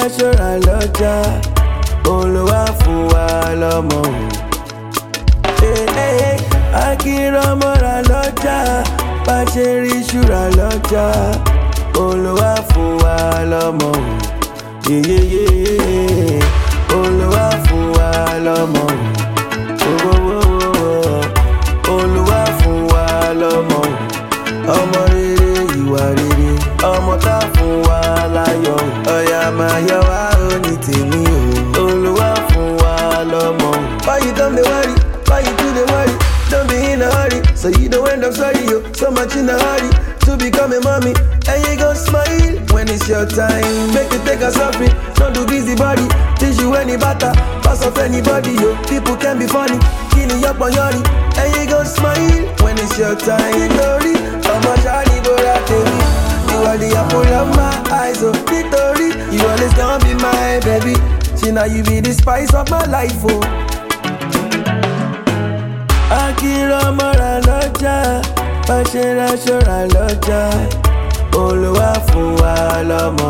ṣọ́ra lọ́jà olúwa fún wa lọ́mọ. Akínrọ́mọ́ra lọ́jà bá ṣe rí ṣúra lọ́jà olúwa fún wa lọ́mọ. Olúwa fún wa lọ́mọ. Olúwa fún wa lọ́mọ. Ọmọ rere ìwà rere ọmọ tá fún wa láyọ̀. Ọ̀yà máa yọ wá òní tèmi o. Olúwa fún wa lọ́mọ. Why you come dey worry? Why you too dey worry? Don't be in a hurry, so you don't end up sorry yo. So much in a hurry to become a mommy, and you gon' smile when it's your time. Make you take a selfie, don't do busy body. Teach you any better, pass off anybody yo. People can be funny, killing up on yori, and you gon' smile when it's your time. Victory, ọmọ shani bora tèmi. You are the apple of my eyes, oh Victory. You always gonna be my baby. See now you be the spice of my life, oh. Akínrọ́mọ́ra lọ́jà bá ṣe ra ṣọ́ra lọ́jà olúwa fún wa lọ́mọ.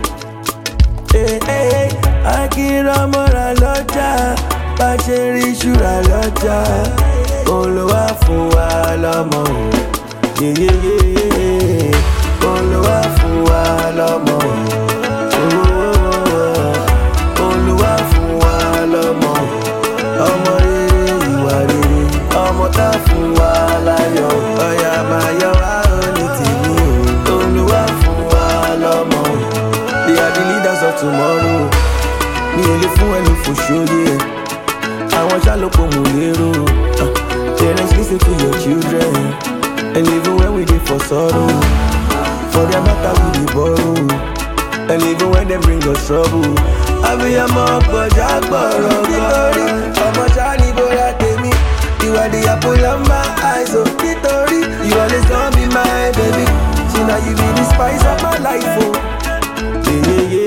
Akínrọ́mọ́ra lọ́jà bá ṣe rí ṣúra lọ́jà olúwa fún wa lọ́mọ. Olúwa fún wa lọ́mọ. Olúwa fún wa lọ́mọ. Ọmọ rere ìwà rere ọmọ tá fún wa láyọ̀. Ọ̀yà máa yọ wá òní tèmi o. Olúwa fún wa lọ́mọ. They are the leaders of tomorrow. Mi ò lè fún ẹni fòṣóyè. Àwọn ṣàlùkò mú lérò. Parents listen to your children. And even when we dey for sorrow, for their matter we dey borrow. And even when they bring us trouble, abiyamọ ọgbọ̀jà gbọ̀rọ̀ nítorí ọmọ ṣáni bora tèmi. You are the apple of my eyes, oh nítorí you always gonna be my baby. See now you be the spice of my life, oh.